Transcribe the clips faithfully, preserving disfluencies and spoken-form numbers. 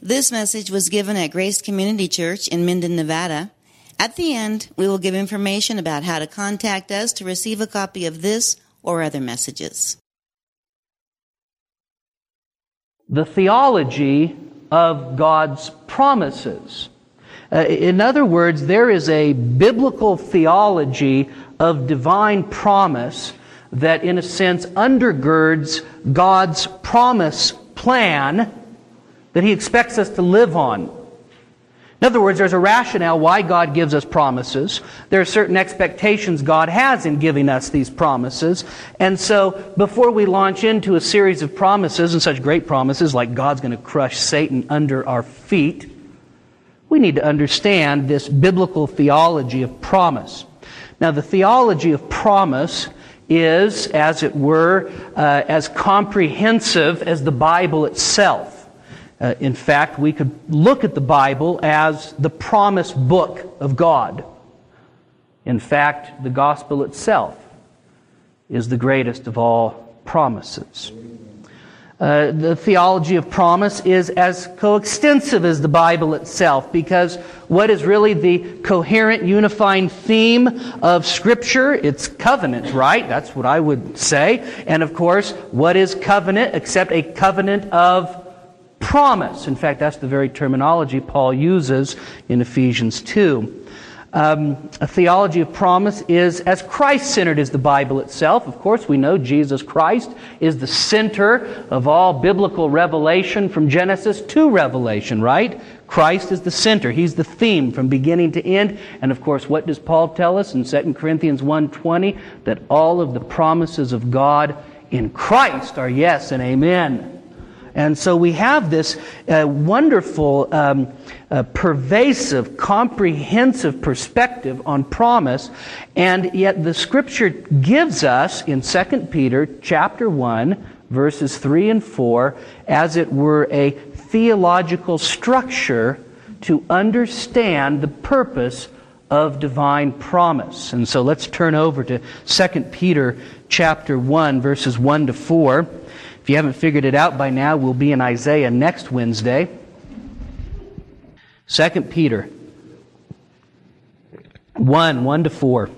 This message was given at Grace Community Church in Minden, Nevada. At the end, we will give information about how to contact us to receive a copy of this or other messages. The theology of God's promises. Uh, in other words, there is a biblical theology of divine promise that, in a sense, undergirds God's promise plan that He expects us to live on. In other words, there's a rationale why God gives us promises. There are certain expectations God has in giving us these promises. And so, before we launch into a series of promises, and such great promises like God's going to crush Satan under our feet, we need to understand this biblical theology of promise. Now, the theology of promise is, as it were, uh, as comprehensive as the Bible itself. Uh, in fact, we could look at the Bible as the promise book of God. In fact, the gospel itself is the greatest of all promises. Uh, the theology of promise is as coextensive as the Bible itself, because what is really the coherent, unifying theme of Scripture? It's covenant, right? That's what I would say. And of course, what is covenant except a covenant of promise? In fact, that's the very terminology Paul uses in Ephesians two. Um, a theology of promise is as Christ-centered as the Bible itself. Of course, we know Jesus Christ is the center of all biblical revelation from Genesis to Revelation, right? Christ is the center. He's the theme from beginning to end. And of course, what does Paul tell us in Second Corinthians one twenty? That all of the promises of God in Christ are yes and amen. And so we have this uh, wonderful, um, uh, pervasive, comprehensive perspective on promise, and yet the Scripture gives us in Second Peter chapter one, verses three and four, as it were a theological structure to understand the purpose of divine promise. And so let's turn over to Second Peter chapter one, verses one to four. If you haven't figured it out by now, we'll be in Isaiah next Wednesday. Second Peter one, one to four.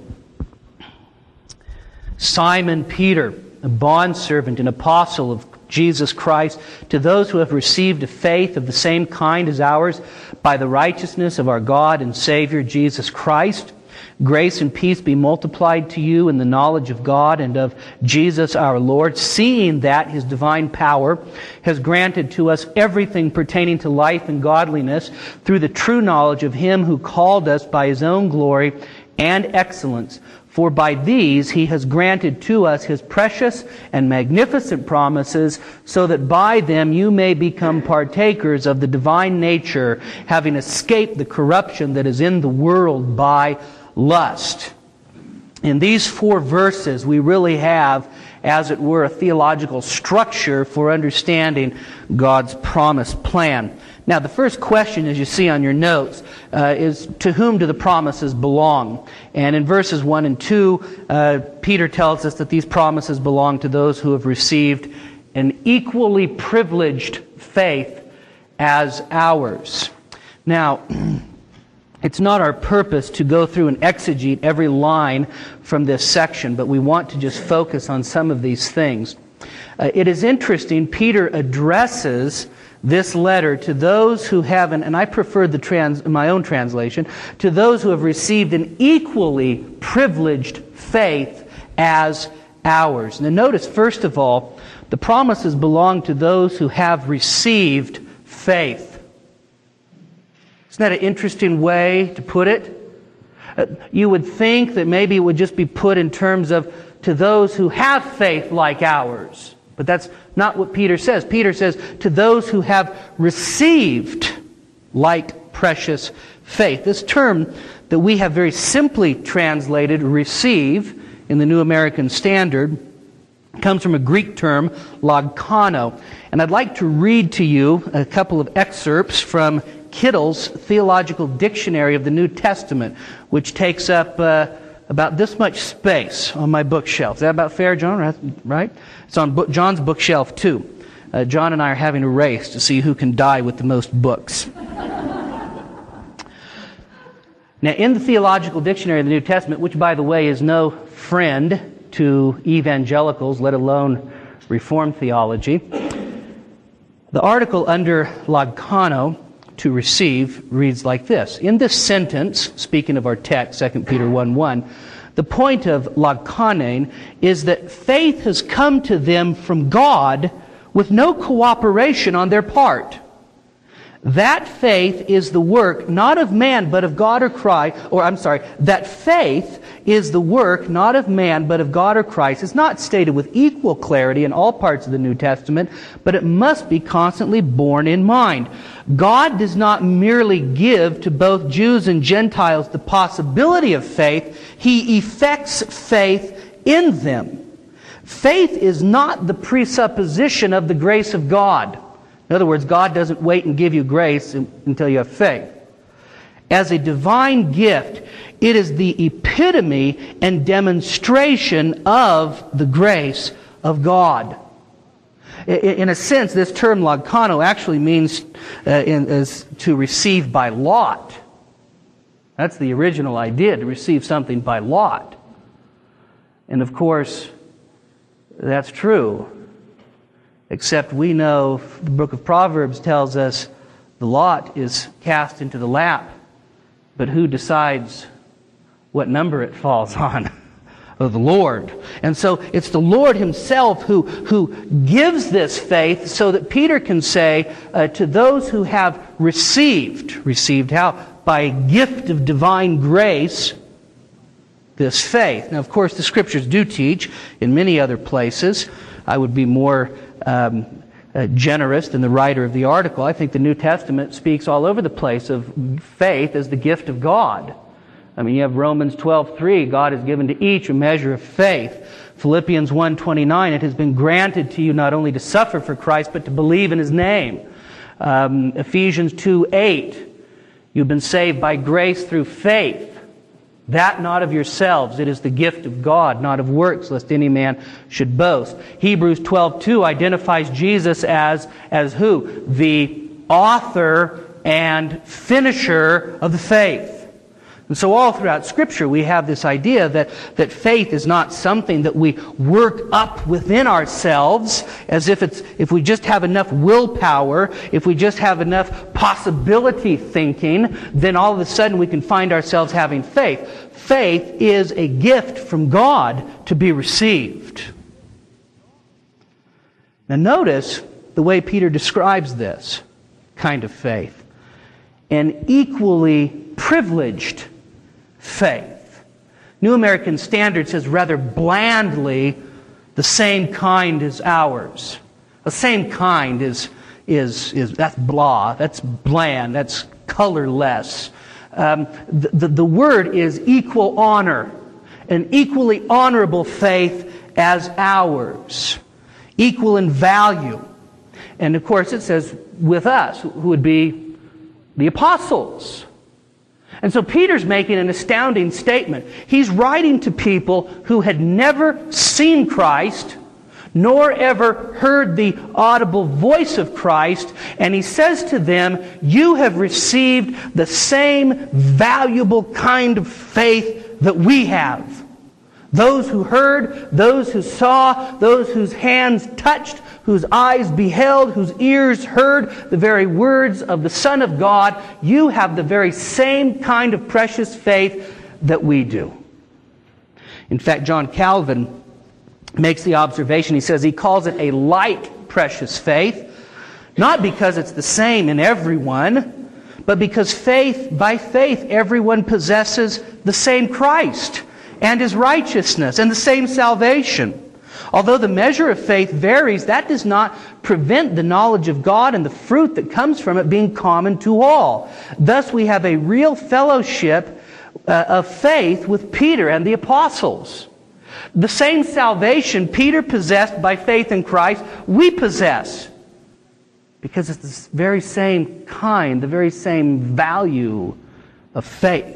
Simon Peter, a bondservant and apostle of Jesus Christ, to those who have received a faith of the same kind as ours, by the righteousness of our God and Savior Jesus Christ, grace and peace be multiplied to you in the knowledge of God and of Jesus our Lord, seeing that His divine power has granted to us everything pertaining to life and godliness through the true knowledge of Him who called us by His own glory and excellence. For by these He has granted to us His precious and magnificent promises, so that by them you may become partakers of the divine nature, having escaped the corruption that is in the world by lust. In these four verses, we really have, as it were, a theological structure for understanding God's promise plan. Now, the first question, as you see on your notes, uh, is to whom do the promises belong? And in verses one and two, uh, Peter tells us that these promises belong to those who have received an equally privileged faith as ours. Now, it's not our purpose to go through and exegete every line from this section, but we want to just focus on some of these things. Uh, it is interesting, Peter addresses this letter to those who have, an, and I prefer the trans, my own translation, to those who have received an equally privileged faith as ours. Now notice, first of all, the promises belong to those who have received faith. Isn't that an interesting way to put it? Uh, you would think that maybe it would just be put in terms of to those who have faith like ours. But that's not what Peter says. Peter says to those who have received like precious faith. This term that we have very simply translated receive in the New American Standard comes from a Greek term, logkano. And I'd like to read to you a couple of excerpts from Kittle's Theological Dictionary of the New Testament, which takes up uh, about this much space on my bookshelf. Is that about fair, John? Right? It's on book, John's bookshelf too. uh, John and I are having a race to see who can die with the most books. Now, in the Theological Dictionary of the New Testament, which, by the way, is no friend to evangelicals, let alone Reformed theology, the article under logkano, to receive, reads like this. In this sentence, speaking of our text, Second Peter one one, the point of logkanein is that faith has come to them from God with no cooperation on their part. That faith is the work not of man but of God or Christ, or I'm sorry, that faith is the work not of man but of God or Christ. It's not stated with equal clarity in all parts of the New Testament, but it must be constantly borne in mind. God does not merely give to both Jews and Gentiles the possibility of faith, He effects faith in them. Faith is not the presupposition of the grace of God. In other words, God doesn't wait and give you grace until you have faith. As a divine gift, it is the epitome and demonstration of the grace of God. In a sense, this term logkano actually means uh, in, is to receive by lot. That's the original idea, to receive something by lot. And of course, that's true. Except we know the book of Proverbs tells us the lot is cast into the lap, but who decides what number it falls on? Of the Lord. And so it's the Lord Himself who, who gives this faith so that Peter can say uh, to those who have received, received how? By a gift of divine grace, this faith. Now, of course, the Scriptures do teach in many other places. I would be more um, uh, generous than the writer of the article. I think the New Testament speaks all over the place of faith as the gift of God. I mean, you have Romans twelve three, God has given to each a measure of faith. Philippians one twenty-nine, it has been granted to you not only to suffer for Christ, but to believe in His name. Um, Ephesians two eight, you've been saved by grace through faith. That not of yourselves, it is the gift of God, not of works, lest any man should boast. Hebrews twelve two identifies Jesus as, as who? The author and finisher of the faith. And so all throughout Scripture we have this idea that, that faith is not something that we work up within ourselves as if it's if we just have enough willpower, if we just have enough possibility thinking, then all of a sudden we can find ourselves having faith. Faith is a gift from God to be received. Now notice the way Peter describes this kind of faith. An equally privileged faith. New American Standard says rather blandly, the same kind as ours. The same kind is, is, is that's blah, that's bland, that's colorless. Um, the, the, the word is equal honor, an equally honorable faith as ours, equal in value. And of course it says with us, who would be the apostles. And so Peter's making an astounding statement. He's writing to people who had never seen Christ, nor ever heard the audible voice of Christ, and he says to them, you have received the same valuable kind of faith that we have. Those who heard, those who saw, those whose hands touched, whose eyes beheld, whose ears heard the very words of the Son of God, you have the very same kind of precious faith that we do. In fact, John Calvin makes the observation, he says he calls it a like precious faith, not because it's the same in everyone, but because faith, by faith, everyone possesses the same Christ and His righteousness and the same salvation. Although the measure of faith varies, that does not prevent the knowledge of God and the fruit that comes from it being common to all. Thus we have a real fellowship uh, of faith with Peter and the apostles. The same salvation Peter possessed by faith in Christ, we possess. Because it's the very same kind, the very same value of faith.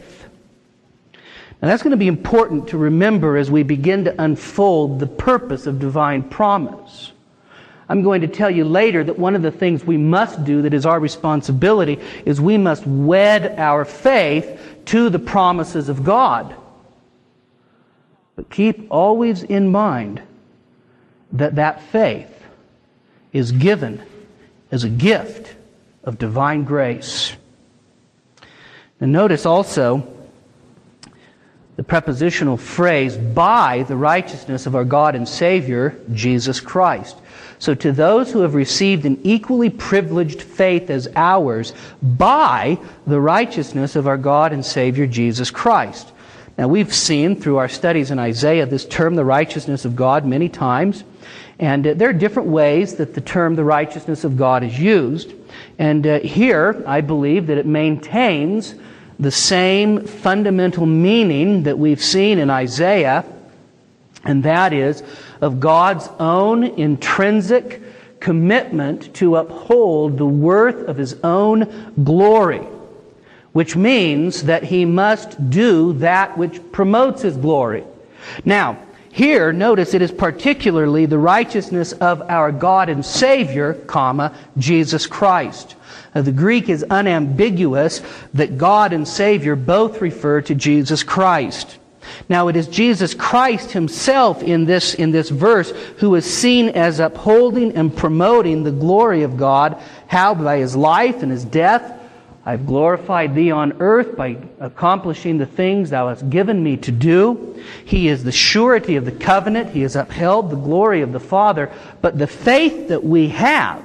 And that's going to be important to remember as we begin to unfold the purpose of divine promise. I'm going to tell you later that one of the things we must do that is our responsibility is we must wed our faith to the promises of God. But keep always in mind that that faith is given as a gift of divine grace. And notice also the prepositional phrase, by the righteousness of our God and Savior, Jesus Christ. So to those who have received an equally privileged faith as ours, by the righteousness of our God and Savior, Jesus Christ. Now we've seen through our studies in Isaiah this term, the righteousness of God, many times. And uh, there are different ways that the term the righteousness of God is used. And uh, here, I believe that it maintains the same fundamental meaning that we've seen in Isaiah, and that is of God's own intrinsic commitment to uphold the worth of His own glory, which means that He must do that which promotes His glory. Now, here, notice it is particularly the righteousness of our God and Savior, comma, Jesus Christ. Now, the Greek is unambiguous that God and Savior both refer to Jesus Christ. Now, it is Jesus Christ Himself in this, in this verse who is seen as upholding and promoting the glory of God. How? By His life and His death. I've glorified Thee on earth by accomplishing the things Thou hast given me to do. He is the surety of the covenant. He has upheld the glory of the Father. But the faith that we have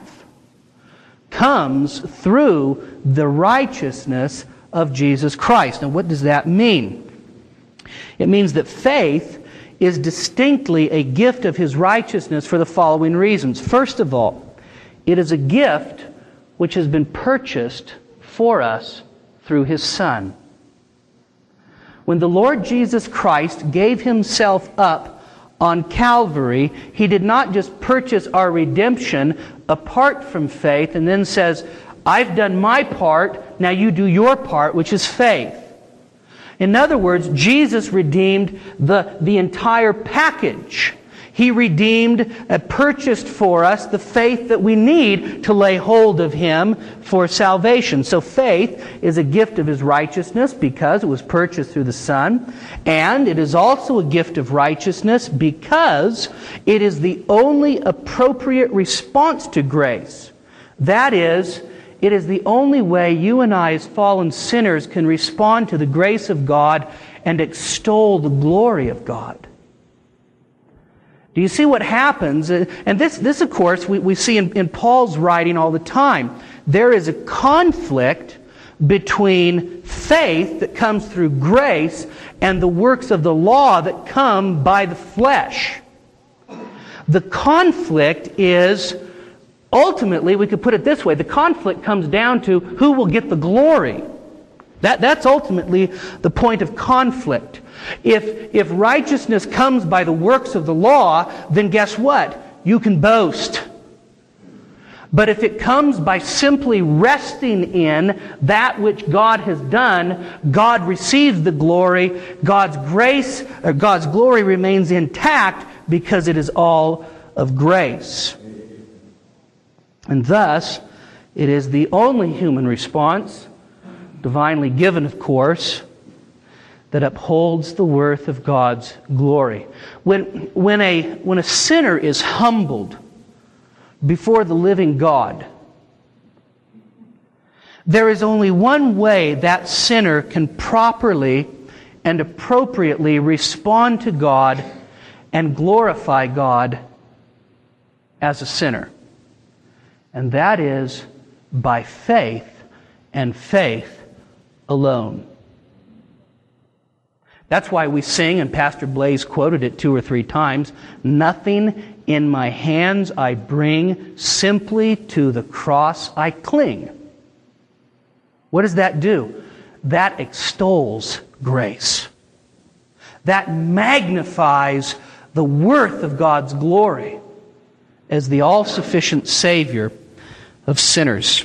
comes through the righteousness of Jesus Christ. Now, what does that mean? It means that faith is distinctly a gift of His righteousness for the following reasons. First of all, it is a gift which has been purchased for us through His Son. When the Lord Jesus Christ gave Himself up on Calvary, He did not just purchase our redemption apart from faith and then says, I've done my part, now you do your part, which is faith. In other words, Jesus redeemed the, the entire package. He redeemed, uh, purchased for us the faith that we need to lay hold of Him for salvation. So faith is a gift of His righteousness because it was purchased through the Son. And it is also a gift of righteousness because it is the only appropriate response to grace. That is, it is the only way you and I as fallen sinners can respond to the grace of God and extol the glory of God. Do you see what happens? And this, this of course, we, we see in, in Paul's writing all the time. There is a conflict between faith that comes through grace and the works of the law that come by the flesh. The conflict is, ultimately, we could put it this way, the conflict comes down to who will get the glory. That, that's ultimately the point of conflict. If, if righteousness comes by the works of the law, then guess what? You can boast. But if it comes by simply resting in that which God has done, God receives the glory. God's grace, or God's glory remains intact because it is all of grace. And thus, it is the only human response, divinely given, of course, that upholds the worth of God's glory. When, when, a, when a sinner is humbled before the living God, there is only one way that sinner can properly and appropriately respond to God and glorify God as a sinner. And that is by faith and faith alone. That's why we sing, and Pastor Blaze quoted it two or three times, nothing in my hands I bring, simply to the cross I cling. What does that do? That extols grace. That magnifies the worth of God's glory as the all-sufficient Savior of sinners.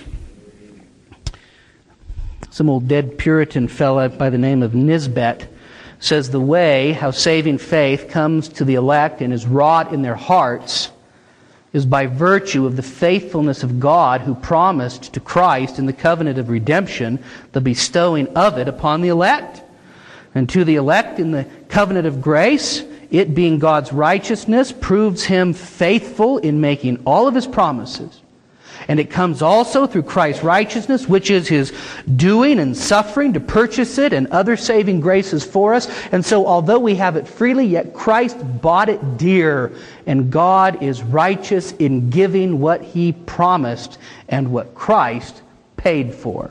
Some old dead Puritan fella by the name of Nisbet says the way how saving faith comes to the elect and is wrought in their hearts is by virtue of the faithfulness of God who promised to Christ in the covenant of redemption the bestowing of it upon the elect. And to the elect in the covenant of grace, it being God's righteousness, proves Him faithful in making all of His promises. And it comes also through Christ's righteousness, which is His doing and suffering to purchase it and other saving graces for us. And so although we have it freely, yet Christ bought it dear. And God is righteous in giving what He promised and what Christ paid for.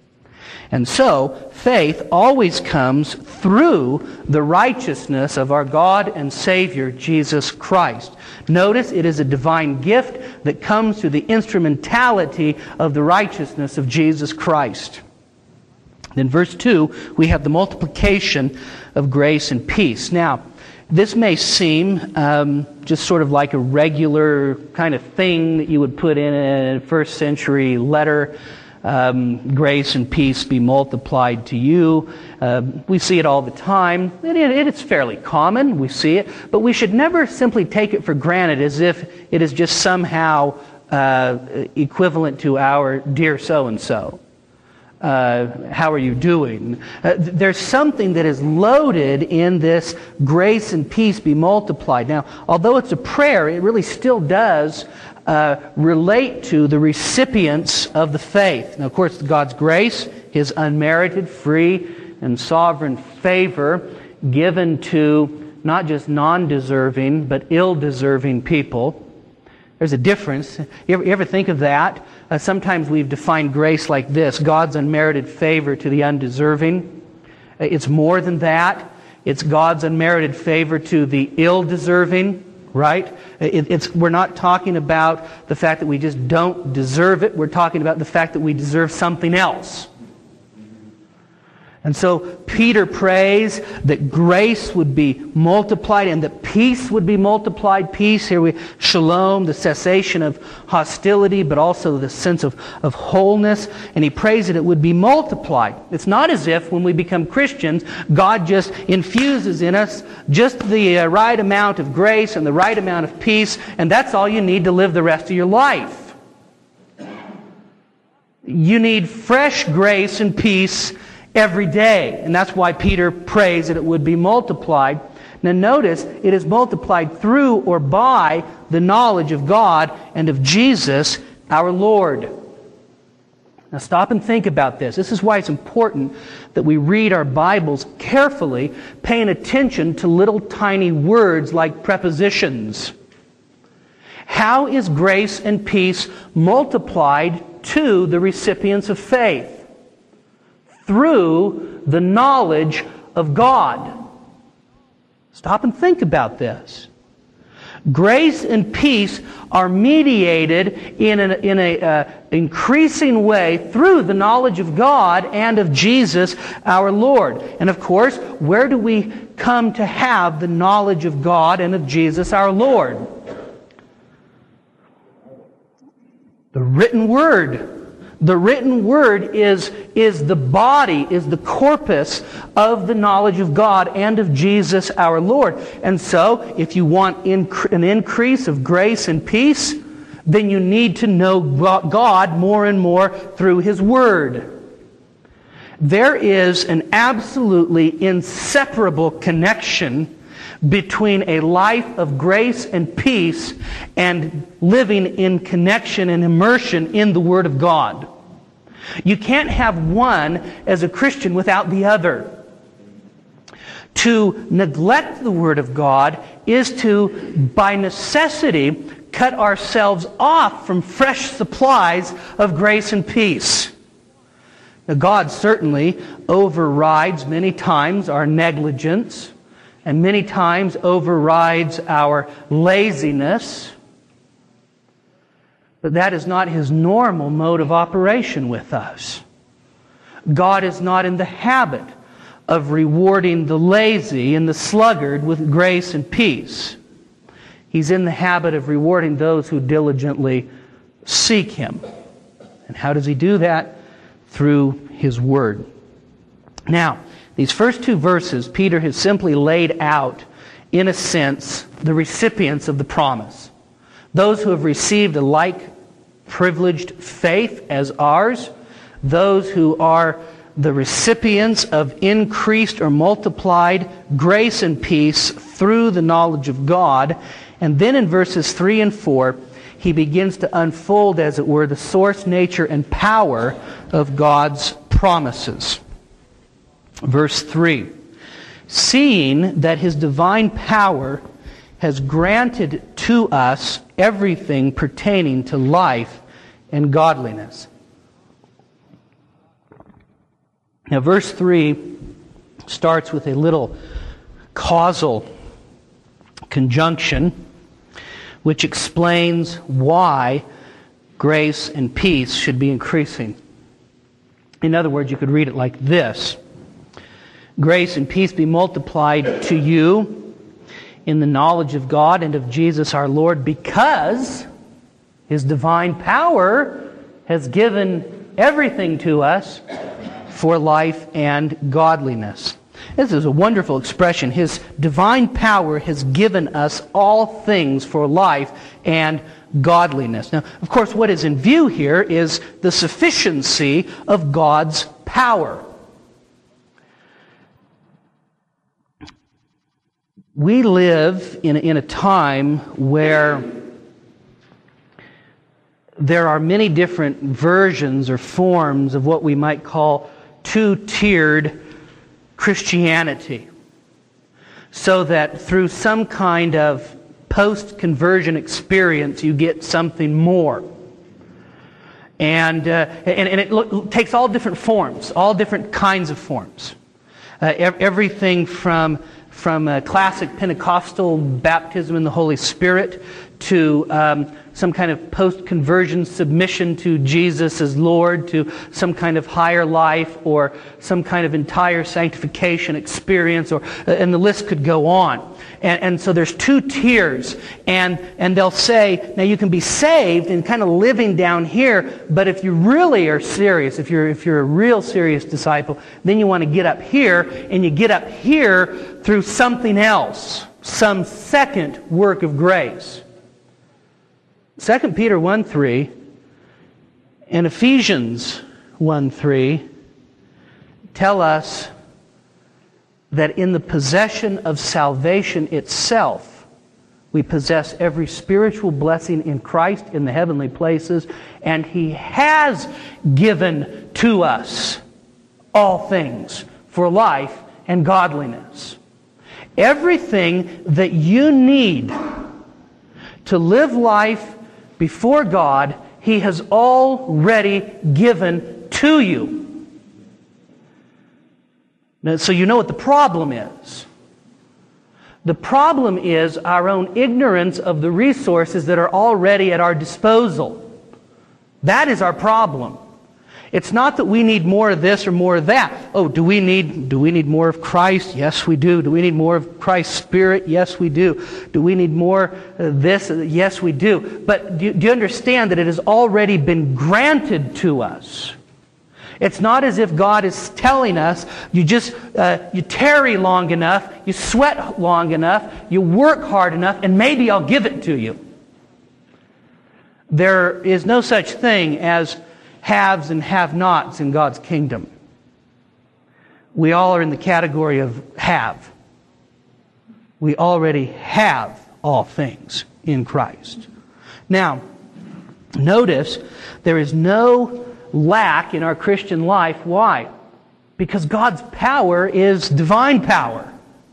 And so, faith always comes through the righteousness of our God and Savior, Jesus Christ. Notice it is a divine gift that comes through the instrumentality of the righteousness of Jesus Christ. In verse two, we have the multiplication of grace and peace. Now, this may seem um, just sort of like a regular kind of thing that you would put in a first century letter. Um, grace and peace be multiplied to you. Uh, we see it all the time. It, it, it's fairly common. We see it. But we should never simply take it for granted as if it is just somehow uh, equivalent to our dear so-and-so. Uh, how are you doing? Uh, there's something that is loaded in this grace and peace be multiplied. Now, although it's a prayer, it really still does Uh, relate to the recipients of the faith. Now, of course, God's grace, His unmerited, free, and sovereign favor given to not just non-deserving, but ill-deserving people. There's a difference. You ever, you ever think of that? Uh, sometimes we've defined grace like this: God's unmerited favor to the undeserving. Uh, it's more than that. It's God's unmerited favor to the ill-deserving. Right? It, it's, we're not talking about the fact that we just don't deserve it. We're talking about the fact that we deserve something else. And so Peter prays that grace would be multiplied and that peace would be multiplied. Peace, here we, shalom, the cessation of hostility, but also the sense of, of wholeness. And he prays that it would be multiplied. It's not as if when we become Christians, God just infuses in us just the uh, right amount of grace and the right amount of peace, and that's all you need to live the rest of your life. You need fresh grace and peace every day. And that's why Peter prays that it would be multiplied. Now notice, it is multiplied through or by the knowledge of God and of Jesus, our Lord. Now stop and think about this. This is why it's important that we read our Bibles carefully, paying attention to little tiny words like prepositions. How is grace and peace multiplied to the recipients of faith? Through the knowledge of God. Stop and think about this. Grace and peace are mediated in an in a, uh, increasing way through the knowledge of God and of Jesus our Lord. And of course, where do we come to have the knowledge of God and of Jesus our Lord? The written Word. The written Word is, is the body, is the corpus of the knowledge of God and of Jesus our Lord. And so, if you want inc- an increase of grace and peace, then you need to know God more and more through His Word. There is an absolutely inseparable connection between a life of grace and peace and living in connection and immersion in the Word of God. You can't have one as a Christian without the other. To neglect the Word of God is to, by necessity, cut ourselves off from fresh supplies of grace and peace. Now, God certainly overrides many times our negligence, and many times overrides our laziness. But that is not His normal mode of operation with us. God is not in the habit of rewarding the lazy and the sluggard with grace and peace. He's in the habit of rewarding those who diligently seek Him. And how does He do that? Through His Word. Now, these first two verses, Peter has simply laid out, in a sense, the recipients of the promise. those who have received a like privileged faith as ours, those who are the recipients of increased or multiplied grace and peace through the knowledge of God. And then in verses three and four, he begins to unfold, as it were, the source, nature, and power of God's promises. Verse three, seeing that His divine power has granted to us everything pertaining to life and godliness. Now, verse three starts with a little causal conjunction which explains why grace and peace should be increasing. In other words, you could read it like this: grace and peace be multiplied to you in the knowledge of God and of Jesus our Lord, because His divine power has given everything to us for life and godliness. This is a wonderful expression. His divine power has given us all things for life and godliness. Now, of course, what is in view here is the sufficiency of God's power. We live in, in a time where there are many different versions or forms of what we might call two-tiered Christianity, so that through some kind of post-conversion experience you get something more. And, uh, and, and it lo- takes all different forms, all different kinds of forms. Uh, ev- everything from, from a classic Pentecostal baptism in the Holy Spirit to um, some kind of post-conversion submission to Jesus as Lord, to some kind of higher life, or some kind of entire sanctification experience, or and the list could go on. And, and so there's two tiers, and and they'll say, now you can be saved and kind of living down here, but if you really are serious, if you're if you're a real serious disciple, then you want to get up here, and you get up here through something else, some second work of grace. Second Peter one three and Ephesians one three tell us that in the possession of salvation itself, we possess every spiritual blessing in Christ in the heavenly places, and He has given to us all things for life and godliness. Everything that you need to live life before God, He has already given to you. Now, so you know what the problem is. The problem is our own ignorance of the resources that are already at our disposal. That is our problem. It's not that we need more of this or more of that. Oh, do we need do we need more of Christ? Yes, we do. Do we need more of Christ's Spirit? Yes, we do. Do we need more of this? Yes, we do. But do you, do you understand that it has already been granted to us? It's not as if God is telling us, you just uh, you tarry long enough, you sweat long enough, you work hard enough, and maybe I'll give it to you. There is no such thing as haves and have-nots in God's kingdom. We all are in the category of have. We already have all things in Christ. Now, notice there is no lack in our Christian life. Why? Because God's power is divine power.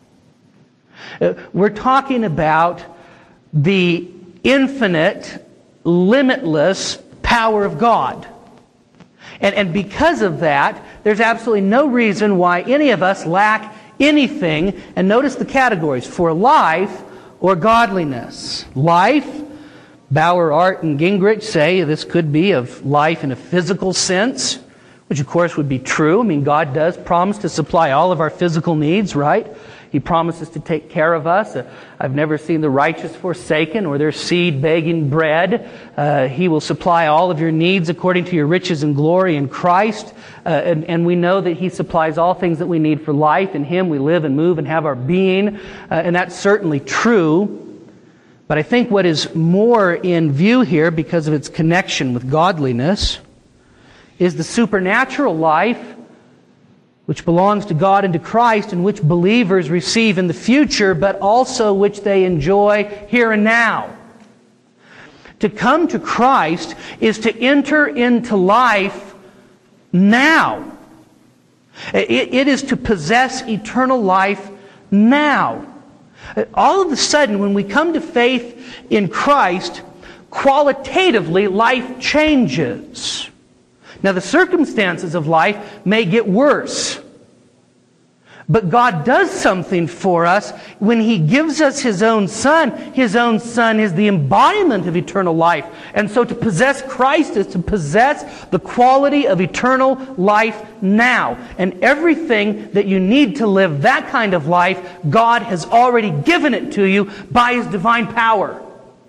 We're talking about the infinite, limitless power of God. And, and because of that, there's absolutely no reason why any of us lack anything. And notice the categories: for life or godliness. Life, Bauer, Art, and Gingrich say this could be of life in a physical sense, which of course would be true. I mean, God does promise to supply all of our physical needs, right? He promises to take care of us. Uh, I've never seen the righteous forsaken or their seed begging bread. Uh, he will supply all of your needs according to your riches and glory in Christ. Uh, and, and we know that He supplies all things that we need for life. In Him we live and move and have our being. Uh, and that's certainly true. But I think what is more in view here, because of its connection with godliness, is the supernatural life which belongs to God and to Christ, and which believers receive in the future, but also which they enjoy here and now. To come to Christ is to enter into life now. It, it is to possess eternal life now. All of a sudden, when we come to faith in Christ, qualitatively, life changes. Now, the circumstances of life may get worse. But God does something for us when He gives us His own Son. His own Son is the embodiment of eternal life. And so to possess Christ is to possess the quality of eternal life now. And everything that you need to live that kind of life, God has already given it to you by His divine power.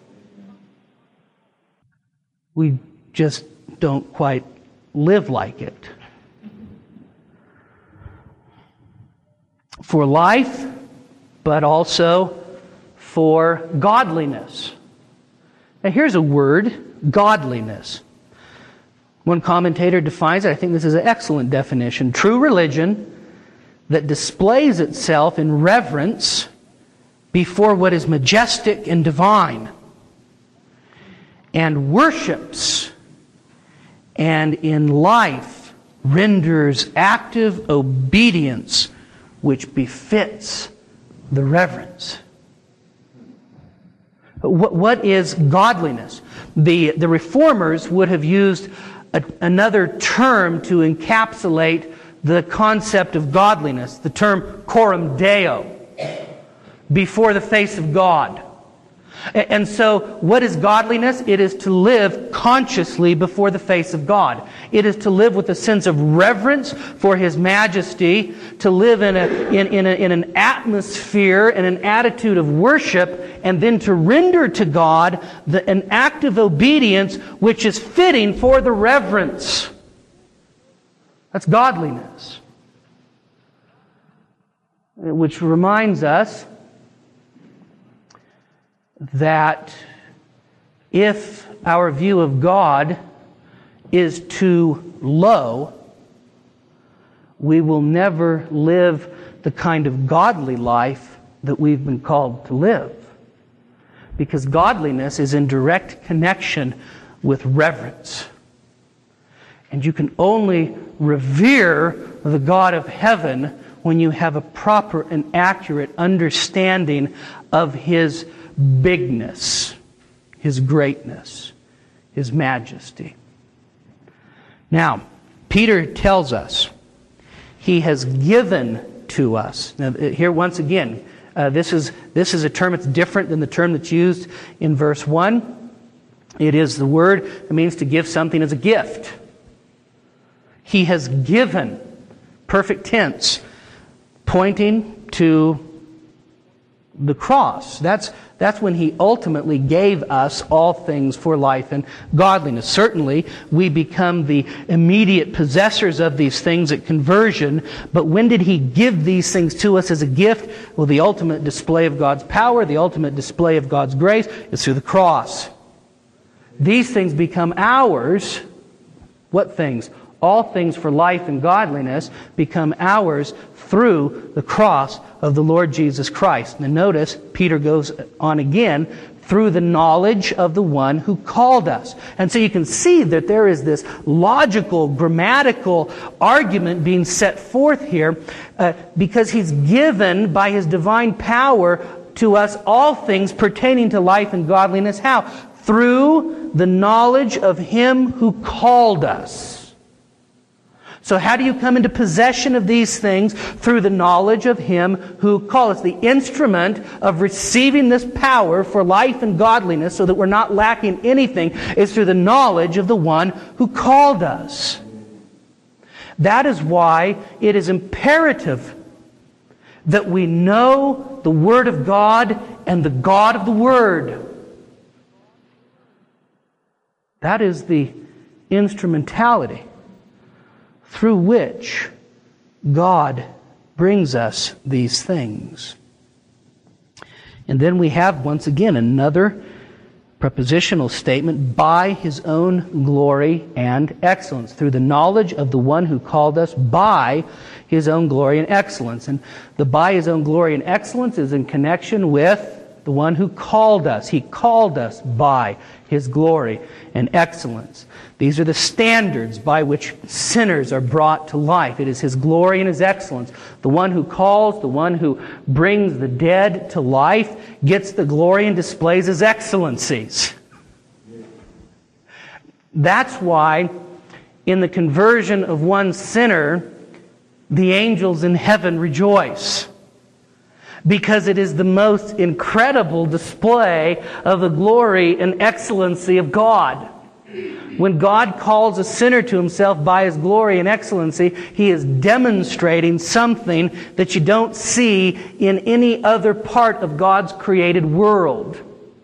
We just don't quite live like it. For life, but also for godliness. Now here's a word, godliness. One commentator defines it, I think this is an excellent definition. True religion that displays itself in reverence before what is majestic and divine, and worships, and in life renders active obedience which befits the reverence. What, what is godliness? The, the Reformers would have used a, another term to encapsulate the concept of godliness, the term coram Deo, before the face of God. And so, what is godliness? It is to live consciously before the face of God. It is to live with a sense of reverence for His majesty, to live in, a, in, in, a, in an atmosphere and an attitude of worship, and then to render to God the, an act of obedience which is fitting for the reverence. That's godliness. Which reminds us that if our view of God is too low, we will never live the kind of godly life that we've been called to live. Because godliness is in direct connection with reverence. And you can only revere the God of heaven when you have a proper and accurate understanding of His bigness, His greatness, His majesty. Now, Peter tells us He has given to us. Now, here once again, uh, this is this is a term that's different than the term that's used in verse one. It is the word that means to give something as a gift. He has given, perfect tense, pointing to the cross. That's That's when He ultimately gave us all things for life and godliness. Certainly, we become the immediate possessors of these things at conversion, but when did He give these things to us as a gift? Well, the ultimate display of God's power, the ultimate display of God's grace is through the cross. These things become ours. What things? All things for life and godliness become ours through the cross of the Lord Jesus Christ. Now notice, Peter goes on again, through the knowledge of the one who called us. And so you can see that there is this logical, grammatical argument being set forth here, uh, because He's given by His divine power to us all things pertaining to life and godliness. How? Through the knowledge of Him who called us. So how do you come into possession of these things? Through the knowledge of Him who called us. The instrument of receiving this power for life and godliness so that we're not lacking anything is through the knowledge of the one who called us. That is why it is imperative that we know the Word of God and the God of the Word. That is the instrumentality through which God brings us these things. And then we have, once again, another prepositional statement, by His own glory and excellence, through the knowledge of the one who called us by His own glory and excellence. And the by His own glory and excellence is in connection with the one who called us. He called us by His glory and excellence. These are the standards by which sinners are brought to life. It is His glory and His excellence. The one who calls, the one who brings the dead to life, gets the glory and displays His excellencies. That's why in the conversion of one sinner, the angels in heaven rejoice. Because it is the most incredible display of the glory and excellency of God. When God calls a sinner to Himself by His glory and excellency, He is demonstrating something that you don't see in any other part of God's created world.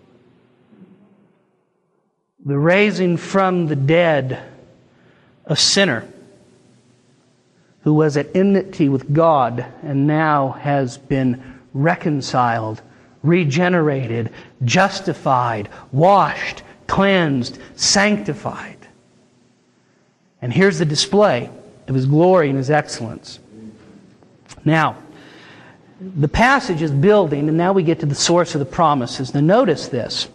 The raising from the dead a sinner who was at enmity with God and now has been reconciled, regenerated, justified, washed, cleansed, sanctified. And here's the display of His glory and His excellence. Now, the passage is building, and now we get to the source of the promises. Now notice this.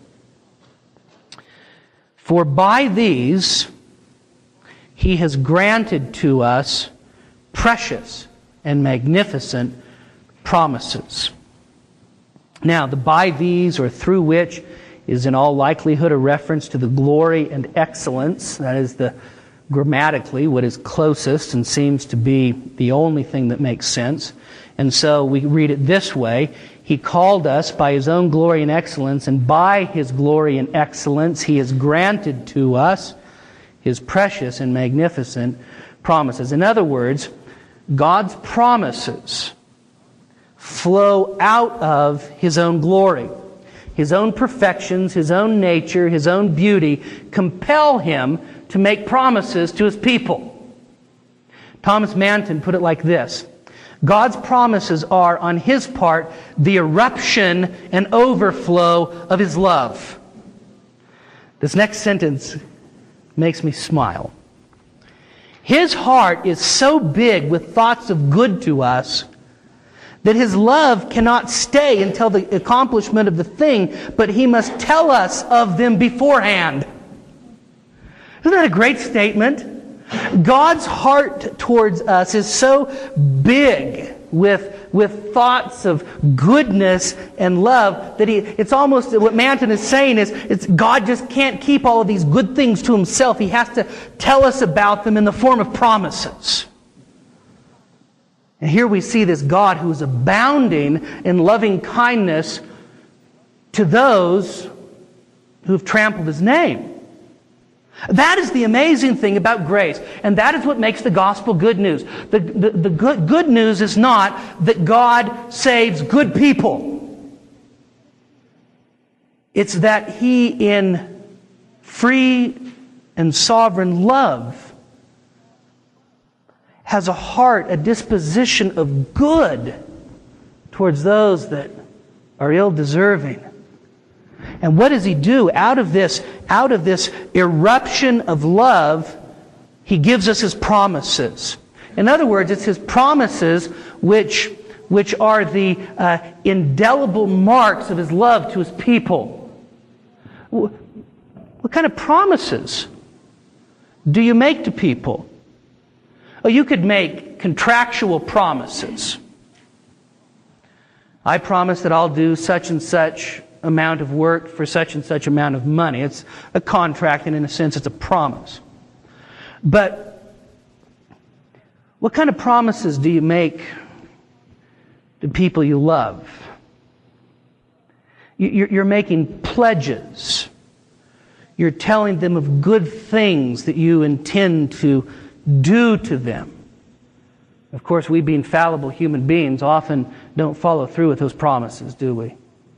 For by these He has granted to us precious and magnificent promises. Now, the by these or through which is in all likelihood a reference to the glory and excellence. That is the grammatically what is closest and seems to be the only thing that makes sense. And so we read it this way. He called us by His own glory and excellence, and by His glory and excellence He has granted to us His precious and magnificent promises. In other words, God's promises flow out of His own glory. His own perfections, His own nature, His own beauty compel Him to make promises to His people. Thomas Manton put it like this. God's promises are, on His part, the eruption and overflow of His love. This next sentence makes me smile. His heart is so big with thoughts of good to us that His love cannot stay until the accomplishment of the thing, but He must tell us of them beforehand. Isn't that a great statement? God's heart towards us is so big with, with thoughts of goodness and love that he, it's almost, what Manton is saying is, it's God just can't keep all of these good things to Himself. He has to tell us about them in the form of promises. And here we see this God who is abounding in loving kindness to those who have trampled His name. That is the amazing thing about grace. And that is what makes the gospel good news. The, the, the good, good news is not that God saves good people. It's that He, in free and sovereign love, has a heart, a disposition of good towards those that are ill-deserving. And what does He do? Out of this, out of this eruption of love, He gives us His promises. In other words, it's His promises which, which are the uh, indelible marks of His love to His people. What kind of promises do you make to people? Well, you could make contractual promises. I promise that I'll do such and such amount of work for such and such amount of money. It's a contract, and in a sense it's a promise. But what kind of promises do you make to people you love? You're making pledges. You're telling them of good things that you intend to do to them. Of course, we being fallible human beings often don't follow through with those promises, do we?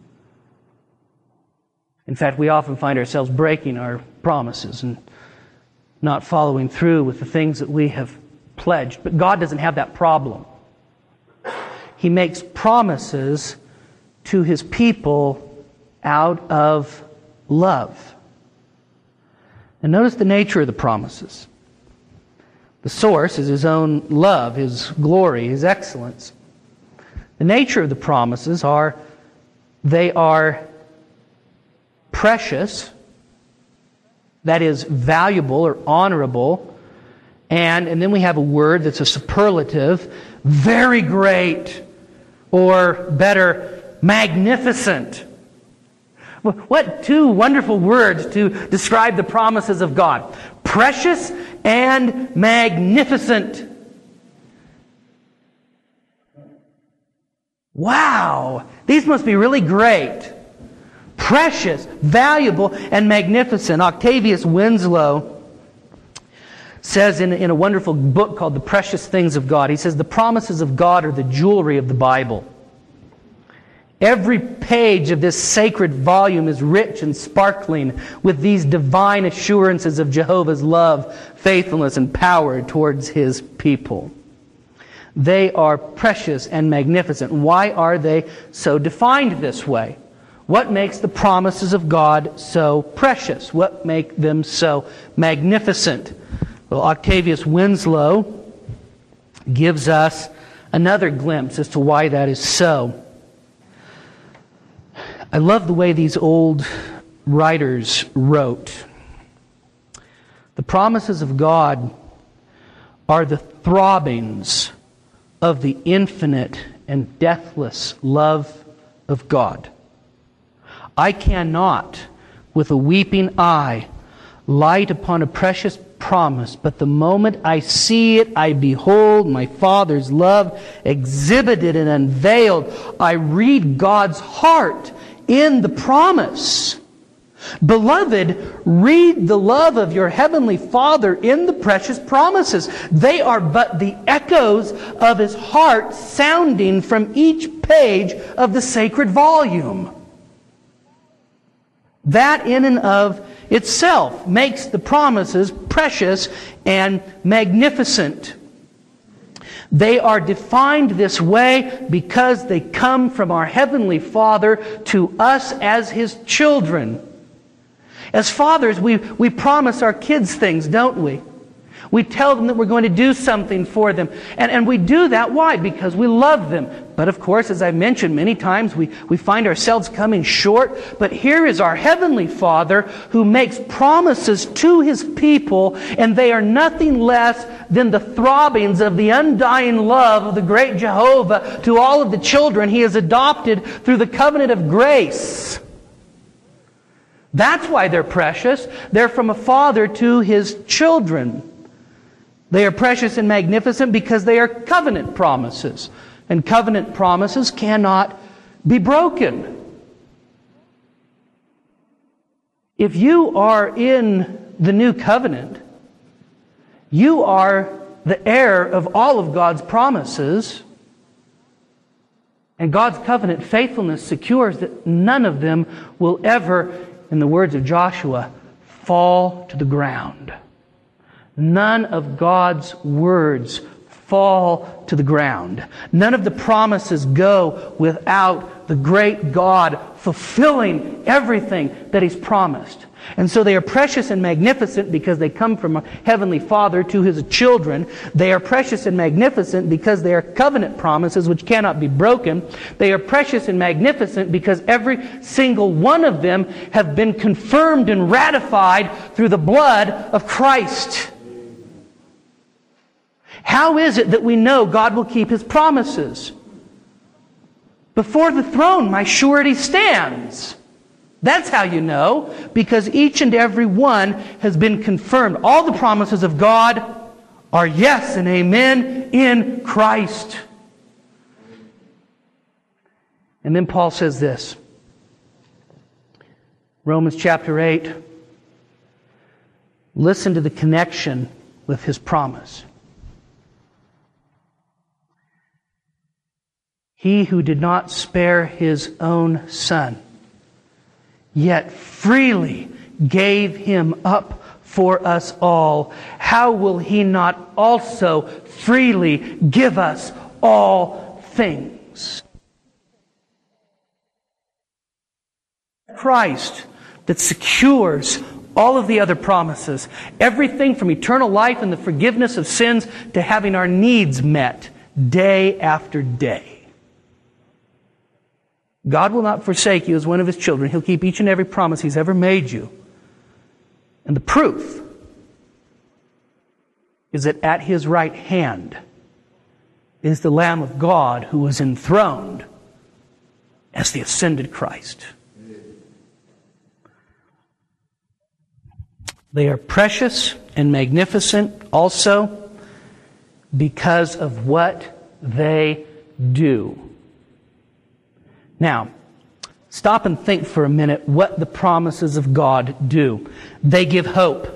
In fact, we often find ourselves breaking our promises and not following through with the things that we have pledged. But God doesn't have that problem. He makes promises to His people out of love. And notice the nature of the promises. The source is His own love, His glory, His excellence. The nature of the promises are, they are precious, that is, valuable or honorable, and, and then we have a word that's a superlative, very great, or better, magnificent. What two wonderful words to describe the promises of God. Precious and magnificent. Wow! These must be really great. Precious, valuable, and magnificent. Octavius Winslow says in, in a wonderful book called The Precious Things of God, he says, the promises of God are the jewelry of the Bible. Every page of this sacred volume is rich and sparkling with these divine assurances of Jehovah's love, faithfulness, and power towards His people. They are precious and magnificent. Why are they so defined this way? What makes the promises of God so precious? What makes them so magnificent? Well, Octavius Winslow gives us another glimpse as to why that is so. I love the way these old writers wrote. The promises of God are the throbbings of the infinite and deathless love of God. I cannot, with a weeping eye, light upon a precious promise, but the moment I see it, I behold my Father's love exhibited and unveiled. I read God's heart in the promise. Beloved, read the love of your Heavenly Father in the precious promises. They are but the echoes of His heart sounding from each page of the sacred volume. That in and of itself makes the promises precious and magnificent. They are defined this way because they come from our Heavenly Father to us as His children. As fathers, we, we promise our kids things, don't we? We tell them that we're going to do something for them. And, and we do that. Why? Because we love them. But of course, as I've mentioned many times, we, we find ourselves coming short. But here is our Heavenly Father who makes promises to His people, and they are nothing less than the throbbings of the undying love of the great Jehovah to all of the children He has adopted through the covenant of grace. That's why they're precious. They're from a father to his children. They are precious and magnificent because they are covenant promises. And covenant promises cannot be broken. If you are in the new covenant, you are the heir of all of God's promises. And God's covenant faithfulness secures that none of them will ever, in the words of Joshua, fall to the ground. None of God's words fall to the ground. None of the promises go without the great God fulfilling everything that He's promised. And so they are precious and magnificent because they come from a Heavenly Father to His children. They are precious and magnificent because they are covenant promises which cannot be broken. They are precious and magnificent because every single one of them have been confirmed and ratified through the blood of Christ. How is it that we know God will keep His promises? Before the throne, my surety stands. That's how you know, because each and every one has been confirmed. All the promises of God are yes and amen in Christ. And then Paul says this, Romans chapter eight, listen to the connection with his promise. He who did not spare His own Son, yet freely gave Him up for us all, how will He not also freely give us all things? Christ that secures all of the other promises. Everything from eternal life and the forgiveness of sins to having our needs met day after day. God will not forsake you as one of His children. He'll keep each and every promise He's ever made you. And the proof is that at His right hand is the Lamb of God who was enthroned as the ascended Christ. They are precious and magnificent also because of what they do. Now, stop and think for a minute what the promises of God do. They give hope.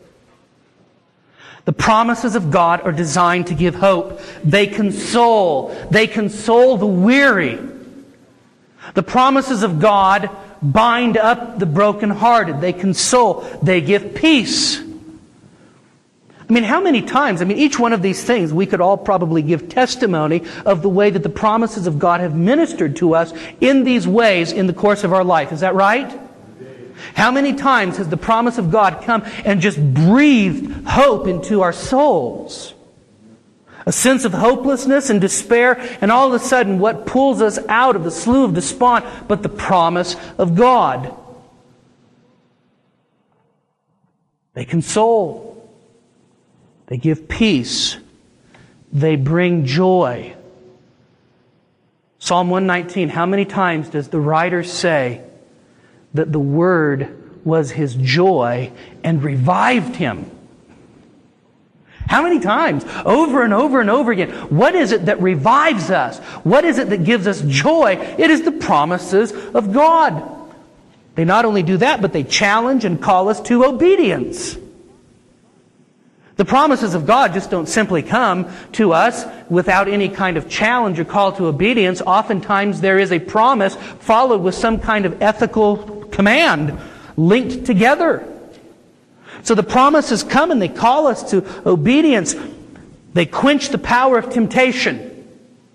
The promises of God are designed to give hope. They console. They console the weary. The promises of God bind up the brokenhearted. They console. They give peace. I mean, how many times, I mean, each one of these things, we could all probably give testimony of the way that the promises of God have ministered to us in these ways in the course of our life. Is that right? How many times has the promise of God come and just breathed hope into our souls? A sense of hopelessness and despair, and all of a sudden what pulls us out of the slough of despond but the promise of God. They console. They give peace. They bring joy. Psalm one nineteen, how many times does the writer say that the Word was his joy and revived him? How many times? Over and over and over again. What is it that revives us? What is it that gives us joy? It is the promises of God. They not only do that, but they challenge and call us to obedience. The promises of God just don't simply come to us without any kind of challenge or call to obedience. Oftentimes there is a promise followed with some kind of ethical command linked together. So the promises come and they call us to obedience. They quench the power of temptation.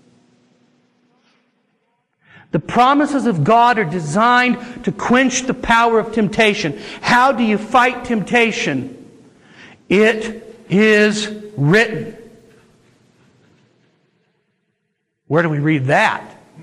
The promises of God are designed to quench the power of temptation. How do you fight temptation? It is written. Where do we read that?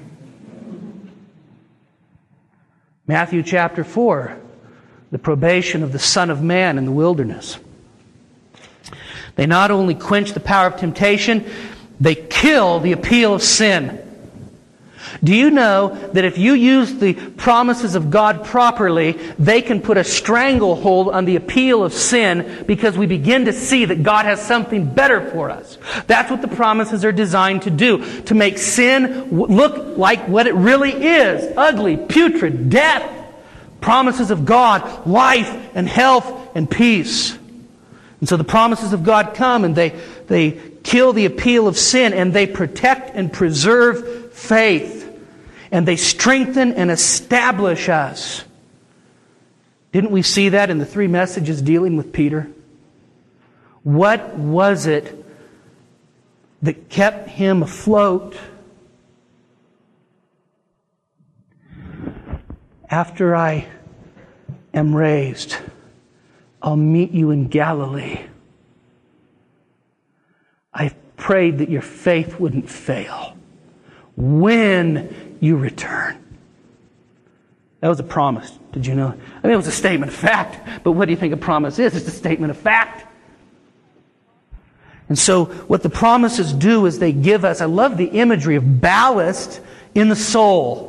Matthew chapter four. The probation of the Son of Man in the wilderness. They not only quench the power of temptation, they kill the appeal of sin. Do you know that if you use the promises of God properly, they can put a stranglehold on the appeal of sin because we begin to see that God has something better for us. That's what the promises are designed to do, to make sin look like what it really is. Ugly, putrid, death. Promises of God, life and health and peace. And so the promises of God come and they, they kill the appeal of sin and they protect and preserve faith. And they strengthen and establish us. Didn't we see that in the three messages dealing with Peter? What was it that kept him afloat? After I am raised, I'll meet you in Galilee. I prayed that your faith wouldn't fail when you return. That was a promise. Did you know? I mean, it was a statement of fact. But what do you think a promise is? It's a statement of fact. And so what the promises do is they give us, I love the imagery of ballast in the soul.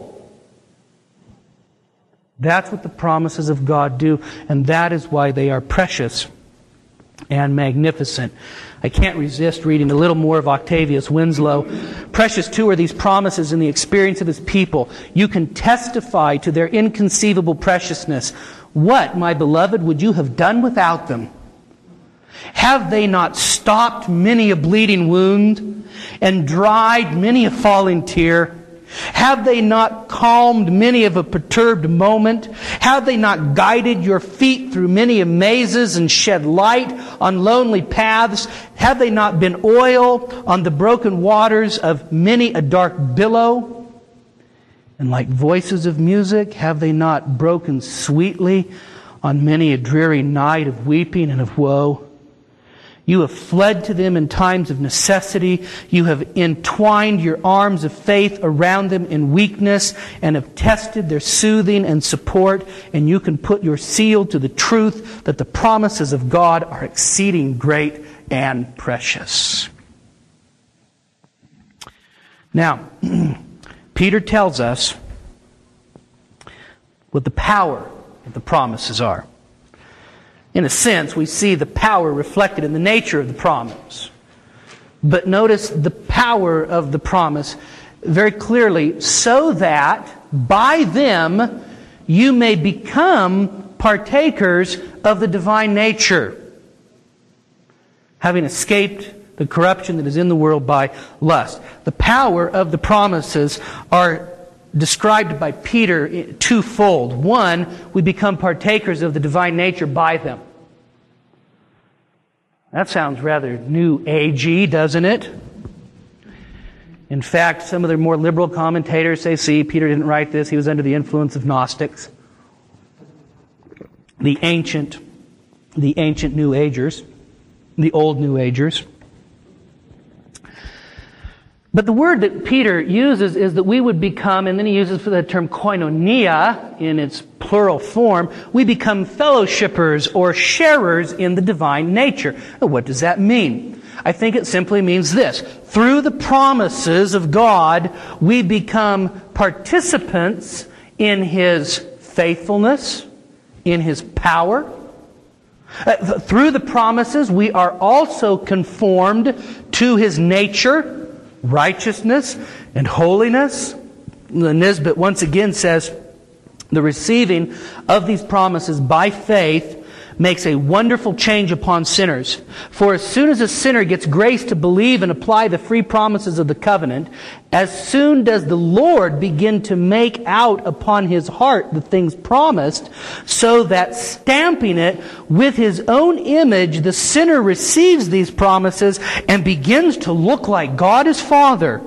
That's what the promises of God do, and that is why they are precious and magnificent. I can't resist reading a little more of Octavius Winslow. Precious, too, are these promises in the experience of His people. You can testify to their inconceivable preciousness. What, my beloved, would you have done without them? Have they not stopped many a bleeding wound and dried many a falling tear? Have they not calmed many of a perturbed moment? Have they not guided your feet through many mazes and shed light on lonely paths? Have they not been oil on the broken waters of many a dark billow? And like voices of music, have they not broken sweetly on many a dreary night of weeping and of woe? You have fled to them in times of necessity. You have entwined your arms of faith around them in weakness and have tested their soothing and support. And you can put your seal to the truth that the promises of God are exceeding great and precious. Now, Peter tells us what the power of the promises are. In a sense, we see the power reflected in the nature of the promise. But notice the power of the promise very clearly, so that by them you may become partakers of the divine nature, having escaped the corruption that is in the world by lust. The power of the promises are described by Peter twofold. One, we become partakers of the divine nature by them. That sounds rather new agey, doesn't it? In fact, some of the more liberal commentators say, see, Peter didn't write this, he was under the influence of Gnostics. The ancient, the ancient New Agers, the old New Agers. But the word that Peter uses is that we would become, and then he uses the term koinonia in its plural form, we become fellowshippers or sharers in the divine nature. Now, what does that mean? I think it simply means this. Through the promises of God, we become participants in His faithfulness, in His power. Uh, through the promises, we are also conformed to His nature, righteousness and holiness. The Nisbet once again says, the receiving of these promises by faith makes a wonderful change upon sinners. For as soon as a sinner gets grace to believe and apply the free promises of the covenant, as soon does the Lord begin to make out upon his heart the things promised, so that stamping it with His own image, the sinner receives these promises and begins to look like God his Father.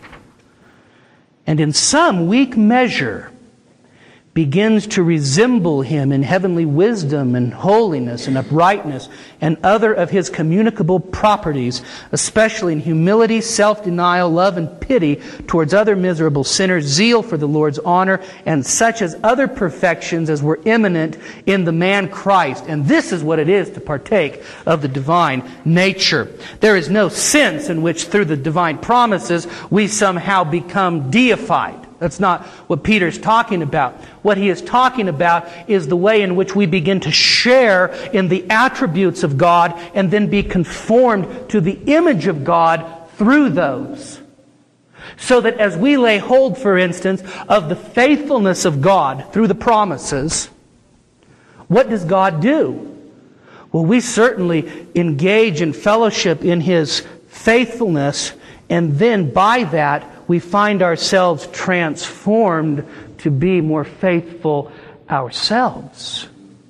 And in some weak measure, begins to resemble Him in heavenly wisdom and holiness and uprightness and other of His communicable properties, especially in humility, self-denial, love and pity towards other miserable sinners, zeal for the Lord's honor, and such as other perfections as were eminent in the man Christ. And this is what it is to partake of the divine nature. There is no sense in which through the divine promises we somehow become deified. That's not what Peter's talking about. What he is talking about is the way in which we begin to share in the attributes of God and then be conformed to the image of God through those. So that as we lay hold, for instance, of the faithfulness of God through the promises, what does God do? Well, we certainly engage in fellowship in His faithfulness, and then by that, we find ourselves transformed to be more faithful ourselves.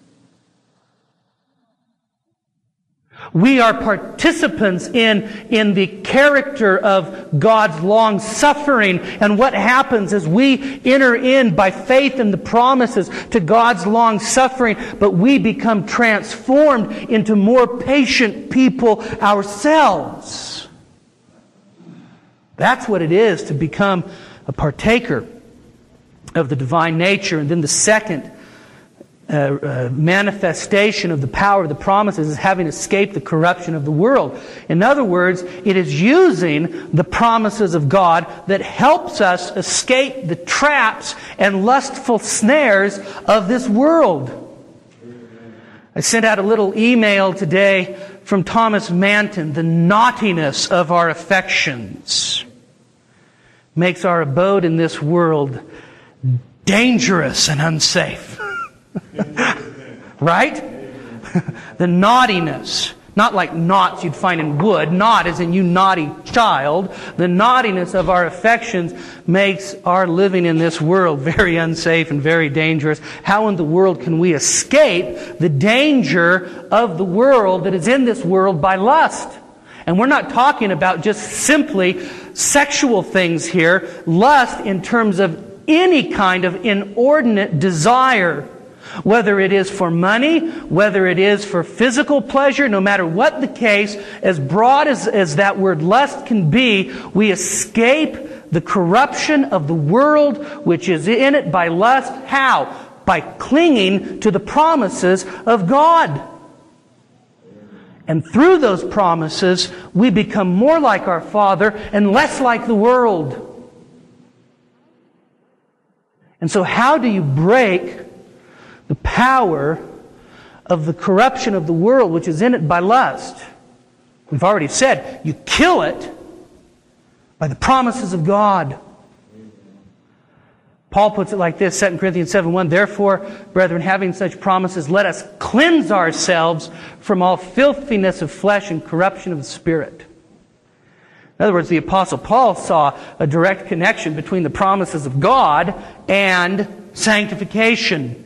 We are participants in, in the character of God's long suffering. And what happens is we enter in by faith in the promises to God's long suffering, but we become transformed into more patient people ourselves. That's what it is to become a partaker of the divine nature. And then the second uh, uh, manifestation of the power of the promises is having escaped the corruption of the world. In other words, it is using the promises of God that helps us escape the traps and lustful snares of this world. I sent out a little email today from Thomas Manton. The naughtiness of our affections makes our abode in this world dangerous and unsafe. Right? The naughtiness. Not like knots you'd find in wood. Knot as in you naughty child. The naughtiness of our affections makes our living in this world very unsafe and very dangerous. How in the world can we escape the danger of the world that is in this world by lust? And we're not talking about just simply sexual things here. Lust in terms of any kind of inordinate desire, whether it is for money, whether it is for physical pleasure, no matter what the case, as broad as, as that word lust can be, we escape the corruption of the world which is in it by lust. How? By clinging to the promises of God. And through those promises, we become more like our Father and less like the world. And so how do you break the power of the corruption of the world which is in it by lust? We've already said, you kill it by the promises of God. Paul puts it like this, Second Corinthians seven one, therefore, brethren, having such promises, let us cleanse ourselves from all filthiness of flesh and corruption of the spirit. In other words, the Apostle Paul saw a direct connection between the promises of God and sanctification.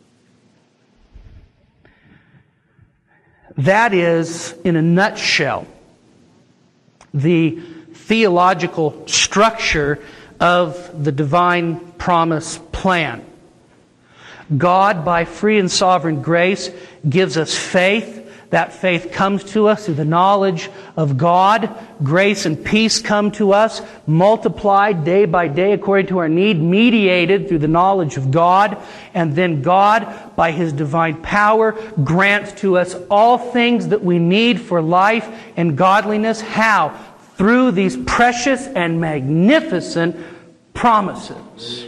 That is, in a nutshell, the theological structure of the divine promise plan. God, by free and sovereign grace, gives us faith. That faith comes to us through the knowledge of God. Grace and peace come to us, multiplied day by day according to our need, mediated through the knowledge of God. And then God, by His divine power, grants to us all things that we need for life and godliness. How? Through these precious and magnificent promises.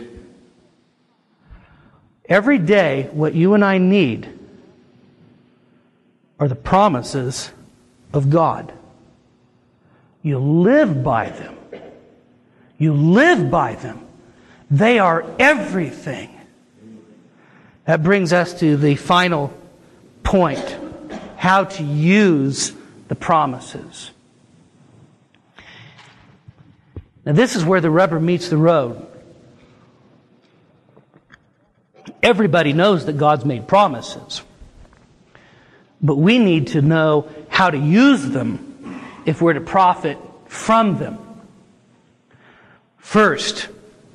Every day, what you and I need are the promises of God. You live by them. You live by them. They are everything. That brings us to the final point. How to use the promises. Now this is where the rubber meets the road. Everybody knows that God's made promises. But we need to know how to use them if we're to profit from them. First,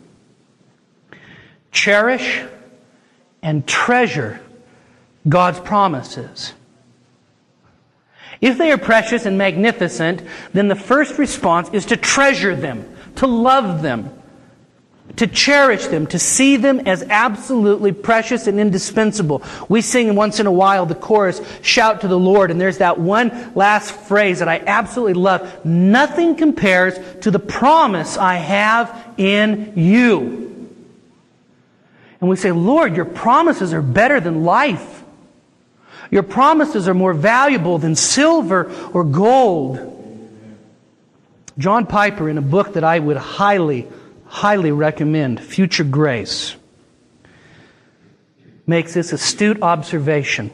cherish and treasure God's promises. If they are precious and magnificent, then the first response is to treasure them, to love them, to cherish them, to see them as absolutely precious and indispensable. We sing once in a while the chorus, Shout to the Lord, and there's that one last phrase that I absolutely love. Nothing compares to the promise I have in you. And we say, Lord, your promises are better than life. Your promises are more valuable than silver or gold. John Piper, in a book that I would highly highly recommend, Future Grace, makes this astute observation.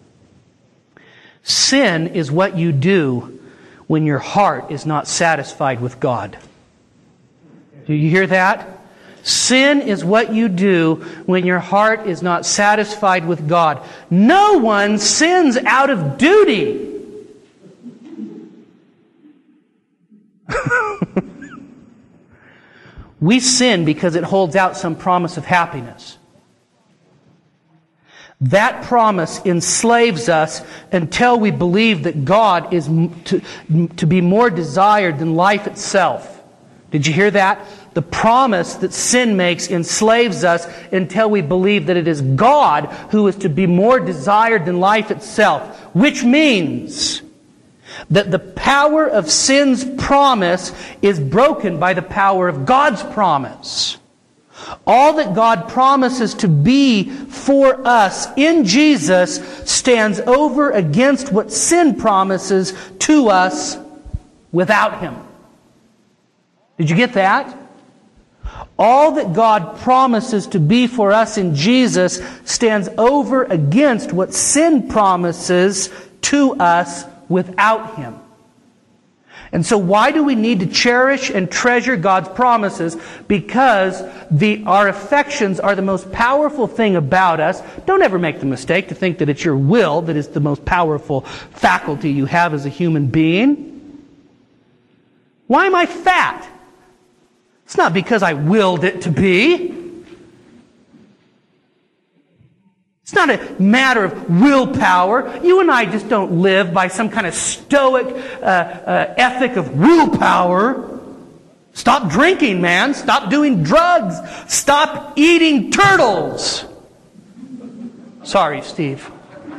Sin is what you do when your heart is not satisfied with God. Do you hear that? Sin is what you do when your heart is not satisfied with God. No one sins out of duty. We sin because it holds out some promise of happiness. That promise enslaves us until we believe that God is to, to be more desired than life itself. Did you hear that? The promise that sin makes enslaves us until we believe that it is God who is to be more desired than life itself. Which means that the power of sin's promise is broken by the power of God's promise. All that God promises to be for us in Jesus stands over against what sin promises to us without Him. Did you get that? All that God promises to be for us in Jesus stands over against what sin promises to us without Him. And so why do we need to cherish and treasure God's promises? Because the, our affections are the most powerful thing about us. Don't ever make the mistake to think that it's your will that is the most powerful faculty you have as a human being. Why am I fat? It's not because I willed it to be. It's not a matter of willpower. You and I just don't live by some kind of stoic uh, uh, ethic of willpower. Stop drinking, man. Stop doing drugs. Stop eating turtles. Sorry, Steve.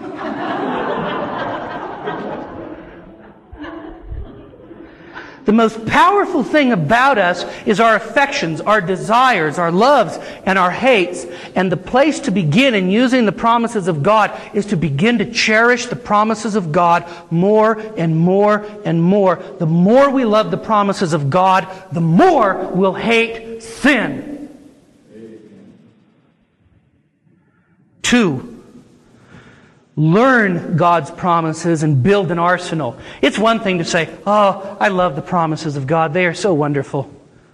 The most powerful thing about us is our affections, our desires, our loves, and our hates. And the place to begin in using the promises of God is to begin to cherish the promises of God more and more and more. The more we love the promises of God, the more we'll hate sin. Two, learn God's promises and build an arsenal. It's one thing to say, oh, I love the promises of God. They are so wonderful.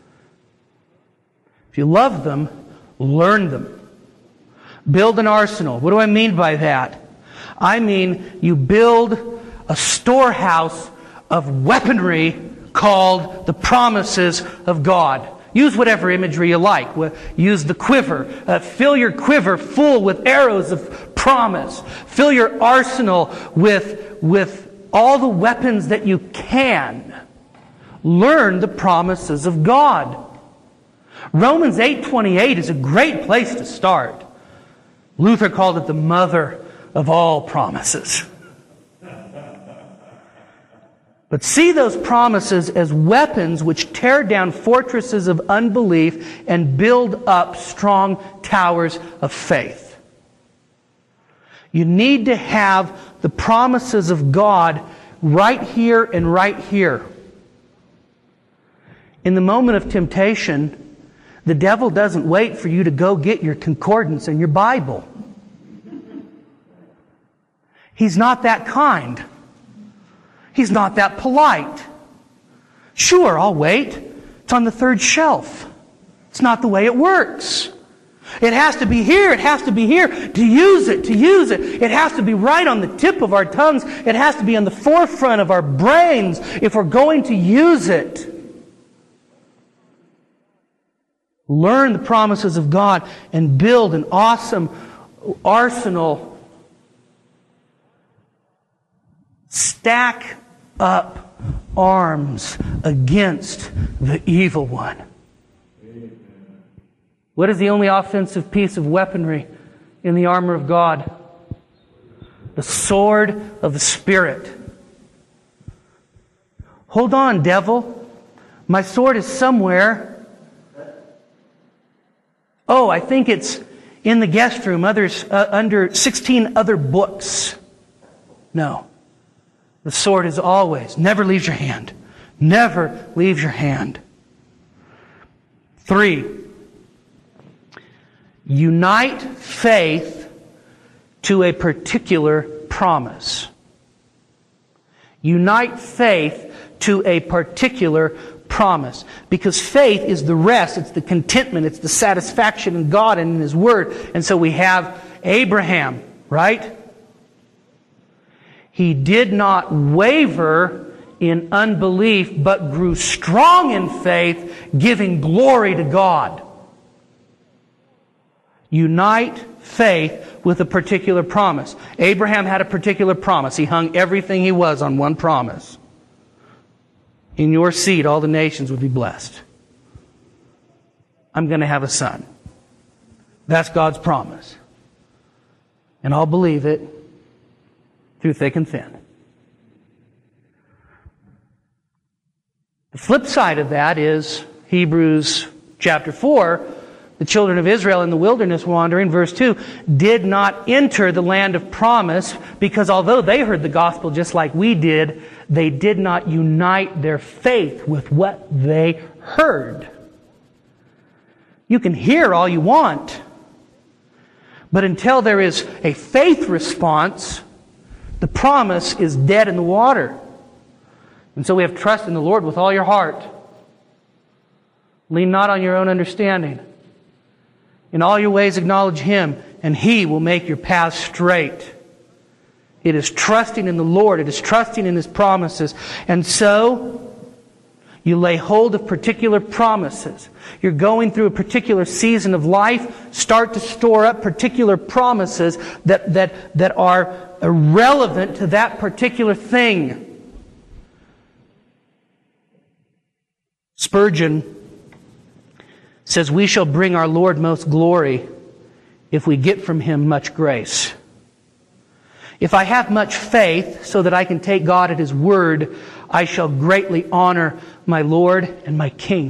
If you love them, learn them. Build an arsenal. What do I mean by that? I mean you build a storehouse of weaponry called the promises of God. Use whatever imagery you like. Use the quiver. Uh, fill your quiver full with arrows of promise. Fill your arsenal with, with all the weapons that you can. Learn the promises of God. Romans eight twenty-eight is a great place to start. Luther called it the mother of all promises. But see those promises as weapons which tear down fortresses of unbelief and build up strong towers of faith. You need to have the promises of God right here and right here. In the moment of temptation, the devil doesn't wait for you to go get your concordance and your Bible. He's not that kind. He's not that polite. Sure, I'll wait. It's on the third shelf. It's not the way it works. It has to be here. It has to be here. To use it, to use it. It has to be right on the tip of our tongues. It has to be on the forefront of our brains if we're going to use it. Learn the promises of God and build an awesome arsenal. Stack up arms against the evil one. What is the only offensive piece of weaponry in the armor of God? The sword of the Spirit. Hold on, devil. My sword is somewhere. Oh, I think it's in the guest room, others uh, under sixteen other books. No. The sword is always, never leaves your hand. Never leaves your hand. Three, unite faith to a particular promise. Unite faith to a particular promise. Because faith is the rest, it's the contentment, it's the satisfaction in God and in His Word. And so we have Abraham, right? He did not waver in unbelief, but grew strong in faith, giving glory to God. Unite faith with a particular promise. Abraham had a particular promise. He hung everything he was on one promise. In your seed, all the nations would be blessed. I'm going to have a son. That's God's promise. And I'll believe it through thick and thin. The flip side of that is Hebrews chapter four. The children of Israel in the wilderness wandering, verse two, did not enter the land of promise because although they heard the gospel just like we did, they did not unite their faith with what they heard. You can hear all you want, but until there is a faith response, the promise is dead in the water. And so we have trust in the Lord with all your heart. Lean not on your own understanding. In all your ways acknowledge Him, and He will make your paths straight. It is trusting in the Lord. It is trusting in His promises. And so, You lay hold of particular promises. You're going through a particular season of life. Start to store up particular promises that, that, that are relevant to that particular thing. Spurgeon says, "We shall bring our Lord most glory if we get from Him much grace." If I have much faith so that I can take God at His word, I shall greatly honor my Lord and my King.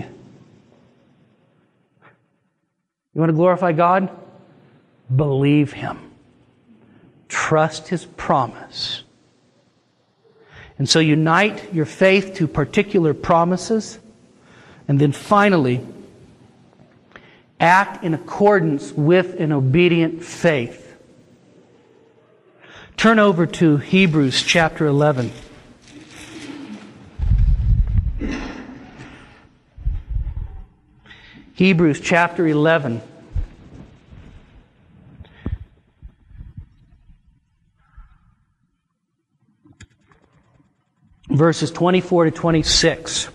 You want to glorify God? Believe Him. Trust His promise. And so unite your faith to particular promises. And then finally, act in accordance with an obedient faith. Turn over to Hebrews chapter eleven. Hebrews chapter eleven. Verses twenty-four to twenty-six.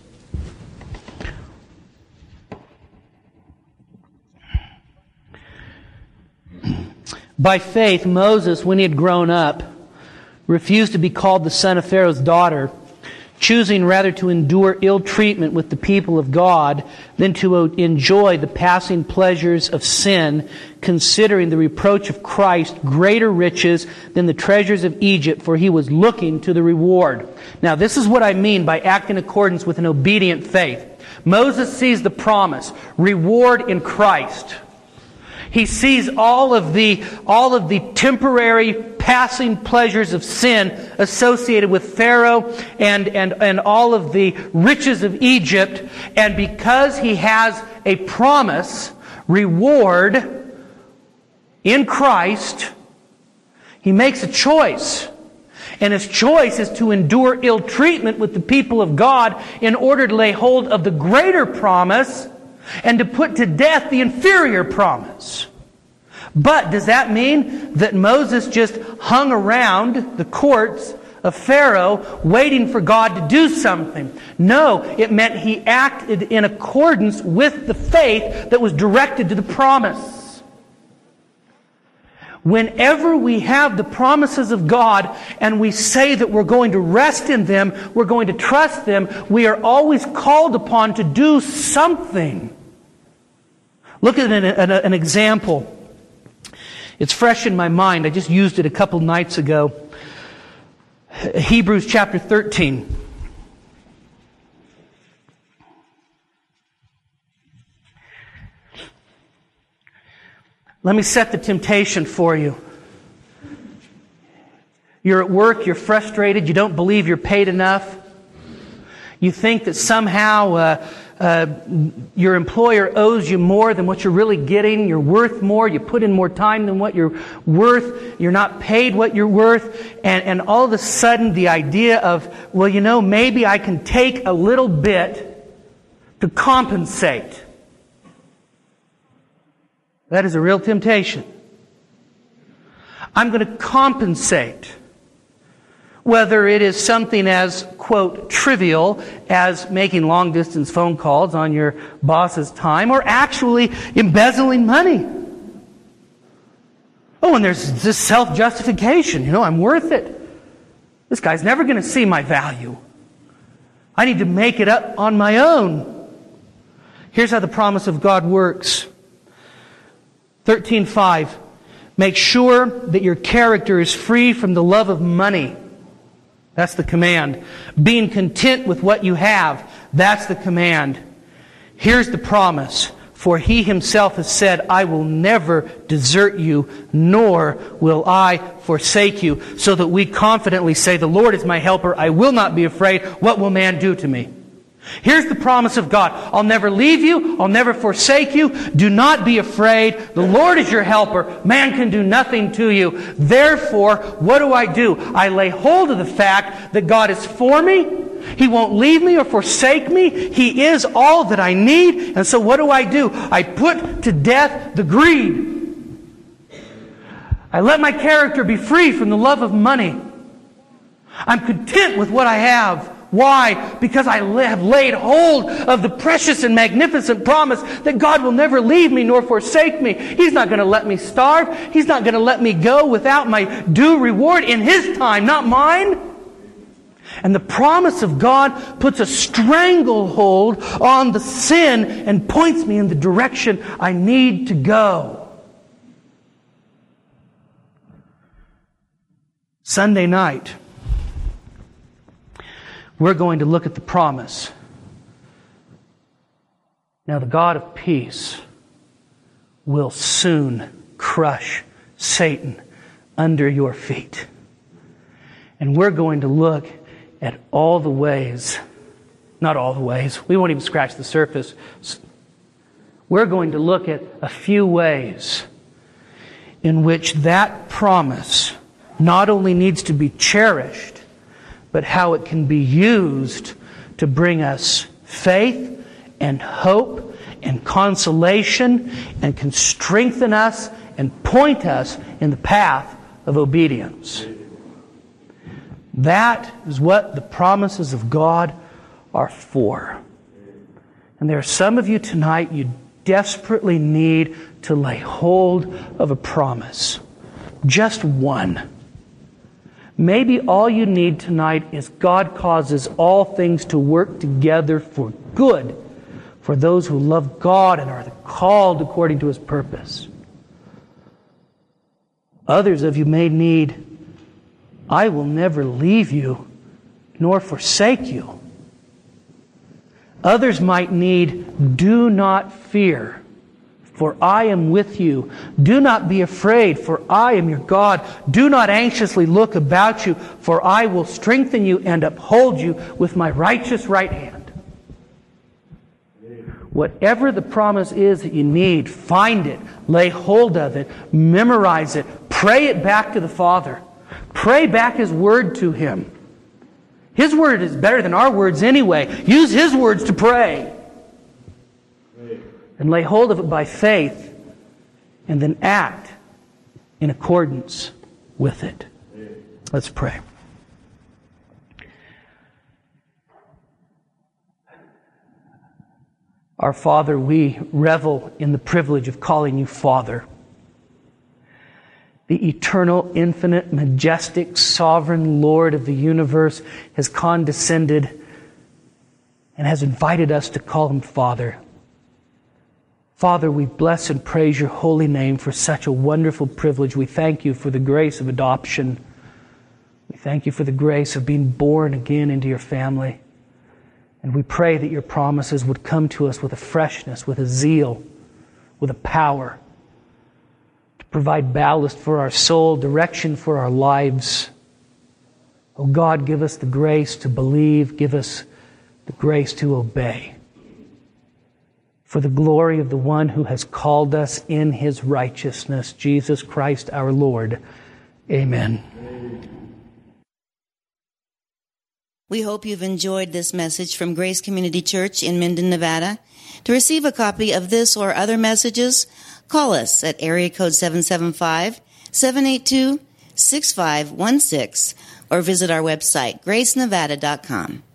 By faith, Moses, when he had grown up, refused to be called the son of Pharaoh's daughter, choosing rather to endure ill treatment with the people of God than to enjoy the passing pleasures of sin, considering the reproach of Christ greater riches than the treasures of Egypt, for he was looking to the reward. Now, this is what I mean by act in accordance with an obedient faith. Moses sees the promise, reward in Christ. He sees all of the all of the temporary passing pleasures of sin associated with Pharaoh and, and, and all of the riches of Egypt. And because he has a promise, reward in Christ, he makes a choice. And his choice is to endure ill treatment with the people of God in order to lay hold of the greater promise and to put to death the inferior promise. But does that mean that Moses just hung around the courts of Pharaoh waiting for God to do something? No, it meant he acted in accordance with the faith that was directed to the promise. Whenever we have the promises of God and we say that we're going to rest in them, we're going to trust them, we are always called upon to do something. Look at an, an, an example. It's fresh in my mind. I just used it a couple nights ago. Hebrews chapter thirteen. Let me set the temptation for you. You're at work, you're frustrated, you don't believe you're paid enough. You think that somehow uh, uh, your employer owes you more than what you're really getting. You're worth more. You put in more time than what you're worth. You're not paid what you're worth. And, and all of a sudden the idea of, well, you know, maybe I can take a little bit to compensate. That is a real temptation. I'm going to compensate. Whether it is something as, quote, trivial as making long-distance phone calls on your boss's time, or actually embezzling money. Oh, and there's this self-justification. You know, I'm worth it. This guy's never going to see my value. I need to make it up on my own. Here's how the promise of God works. thirteen five. Make sure that your character is free from the love of money. That's the command. Being content with what you have. That's the command. Here's the promise. For He Himself has said, I will never desert you, nor will I forsake you. So that we confidently say, the Lord is my helper. I will not be afraid. What will man do to me? Here's the promise of God. I'll never leave you. I'll never forsake you. Do not be afraid. The Lord is your helper. Man can do nothing to you. Therefore, what do I do? I lay hold of the fact that God is for me. He won't leave me or forsake me. He is all that I need. And so what do I do? I put to death the greed. I let my character be free from the love of money. I'm content with what I have. Why? Because I have laid hold of the precious and magnificent promise that God will never leave me nor forsake me. He's not going to let me starve. He's not going to let me go without my due reward in His time, not mine. And the promise of God puts a stranglehold on the sin and points me in the direction I need to go. Sunday night, we're going to look at the promise. Now, the God of peace will soon crush Satan under your feet. And we're going to look at all the ways, not all the ways, we won't even scratch the surface. We're going to look at a few ways in which that promise not only needs to be cherished, but how it can be used to bring us faith and hope and consolation and can strengthen us and point us in the path of obedience. That is what the promises of God are for. And there are some of you tonight, you desperately need to lay hold of a promise. Just one. Maybe all you need tonight is God causes all things to work together for good for those who love God and are called according to His purpose. Others of you may need, I will never leave you nor forsake you. Others might need, do not fear, for I am with you. Do not be afraid, for I am your God. Do not anxiously look about you, for I will strengthen you and uphold you with my righteous right hand. Whatever the promise is that you need, find it, lay hold of it, memorize it, pray it back to the Father. Pray back His Word to Him. His Word is better than our words anyway. Use His words to pray. And lay hold of it by faith, and then act in accordance with it. Let's pray. Our Father, we revel in the privilege of calling You Father. The eternal, infinite, majestic, sovereign Lord of the universe has condescended and has invited us to call Him Father. Father, we bless and praise Your holy name for such a wonderful privilege. We thank You for the grace of adoption. We thank You for the grace of being born again into Your family. And we pray that Your promises would come to us with a freshness, with a zeal, with a power, to provide ballast for our soul, direction for our lives. Oh God, give us the grace to believe. Give us the grace to obey. For the glory of the one who has called us in His righteousness, Jesus Christ our Lord. Amen. We hope you've enjoyed this message from Grace Community Church in Minden, Nevada. To receive a copy of this or other messages, call us at area code seven seven five, seven eight two, six five one six or visit our website, grace nevada dot com.